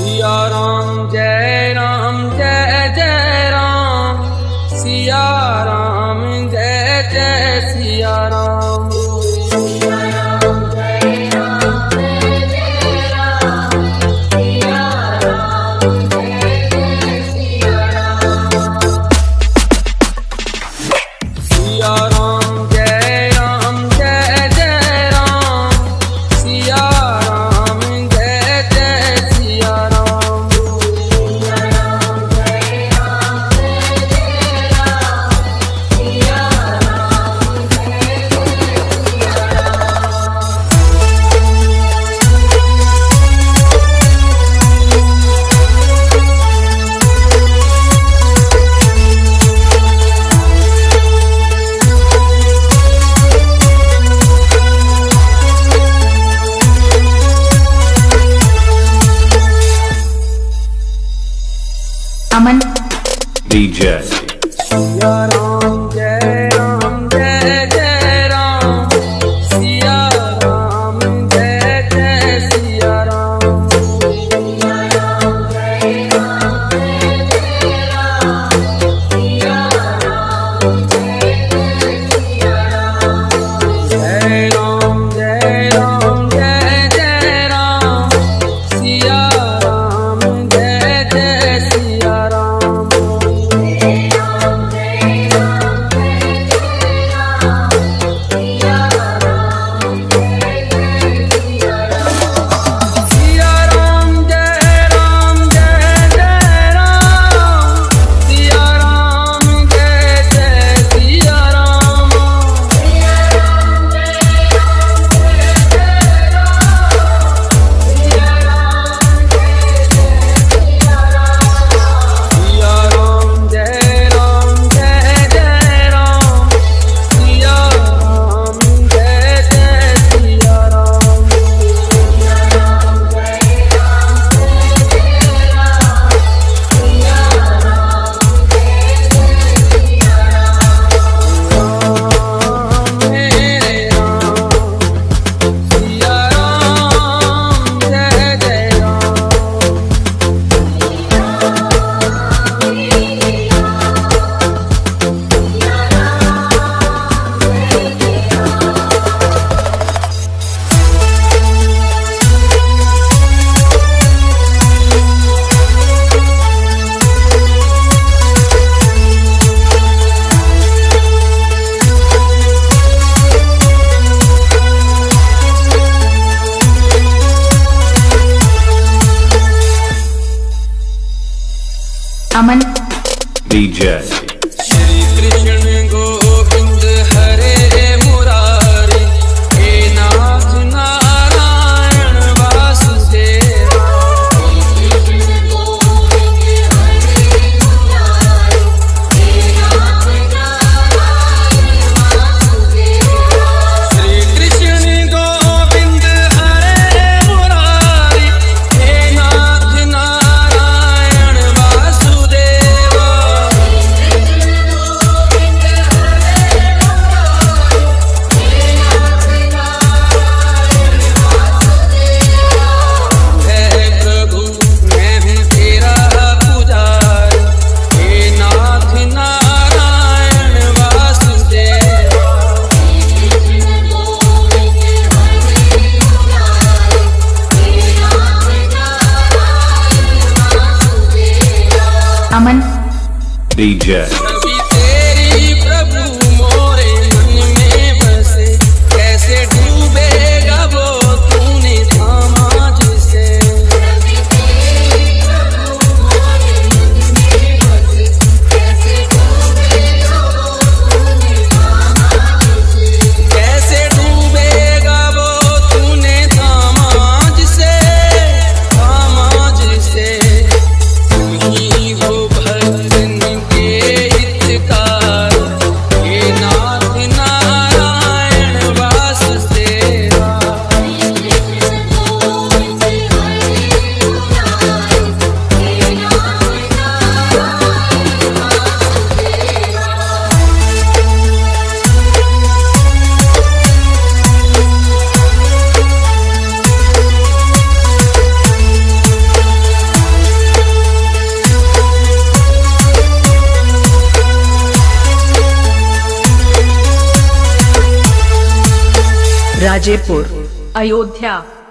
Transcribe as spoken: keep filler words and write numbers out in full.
सिया राम जय राम जय जय राम, सिया राम जय जय Siya Ram. Aman D J Siya Ram जय राम जय जय राम, सिया राम जय जय सिया राम। जय राम जय राम जय जय राम, सिया राम जय जय Siya Ram. Aman D J Shri Krishna Govind हरे मुरारी, हे नाथ नारायण वासुदेव। श्री कृष्ण गोविंद हरे मुरारी, हे नाथ नारायण वासुदेव। है प्रभु मैं हूँ तेरा पुजारी, हे नाथ Narayan Vasudev. Aman D J छवि तेरी प्रभु मोरे मन में बसे, कैसे डूबेगा वो तूने थामा जिसे। कैसे डूबेगा वो तूने थामा जिसे, थामा जिसे। तू ही हो भक्तन के राजेपुर अयोध्या